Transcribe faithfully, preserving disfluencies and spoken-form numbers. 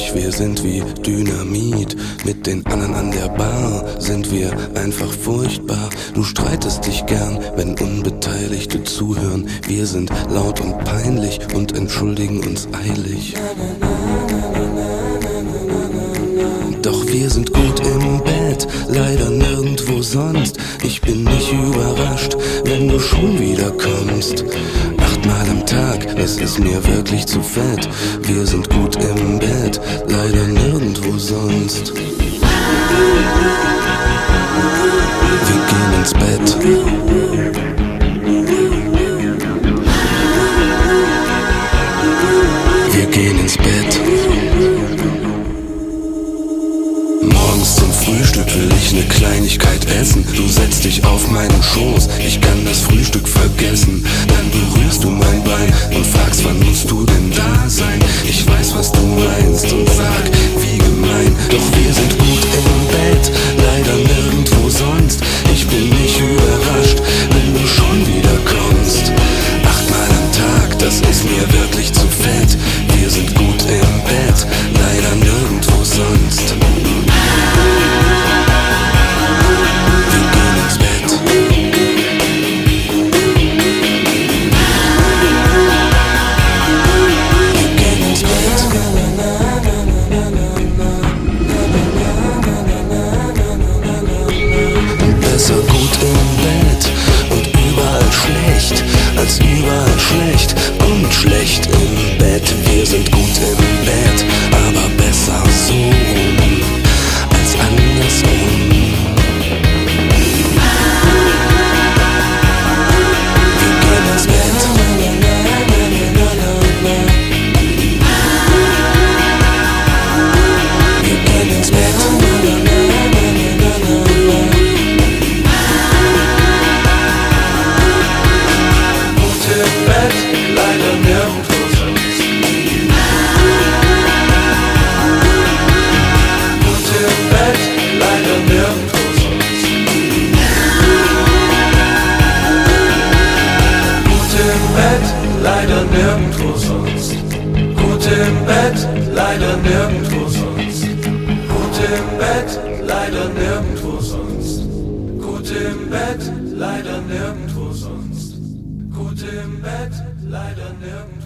gefährlich, wir sind wie Dynamit. Mit den anderen an der Bar sind wir einfach furchtbar. Du streitest dich gern, wenn Unbeteiligte zuhören. Wir sind laut und peinlich und entschuldigen uns eilig. Doch wir sind gut im Bett, leider nirgendwo sonst. Ich bin nicht überrascht, wenn du schon wieder kommst. Achtmal am Tag, es ist mir wirklich zu fett. Wir sind gut im Bett, leider nirgendwo sonst. Wir gehen ins Bett. Wir gehen ins Bett. Morgens zum Frühstück will ich ne Kleinigkeit essen. Du setzt dich auf meinen Schoß, ich kann das Frühstück vergessen. Dann berührst du mein Bein und fragst, wann musst du denn da sein? Ich weiß, was du meinst und sag, wie gemein. Doch wir sind gut im Bett, leider nirgendwo sonst. Ich bin nicht überrascht, wenn du schon wieder kommst. Achtmal am Tag, das ist mir wirklich zu fett. Wir sind gut im Bett, leider nirgendwo sonst. Als überall schlecht und schlecht im Bett. Wir sind gut im Bett, aber besser so rum als andersrum. Wir gehen ins Bett. Wir gehen ins Bett. Leider nirgendwo sonst. Gut im Bett, leider nirgendwo sonst. Gut im Bett, leider nirgendwo sonst. Gut im Bett, leider nirgendwo sonst. Gut im Bett, leider nirgendwo sonst.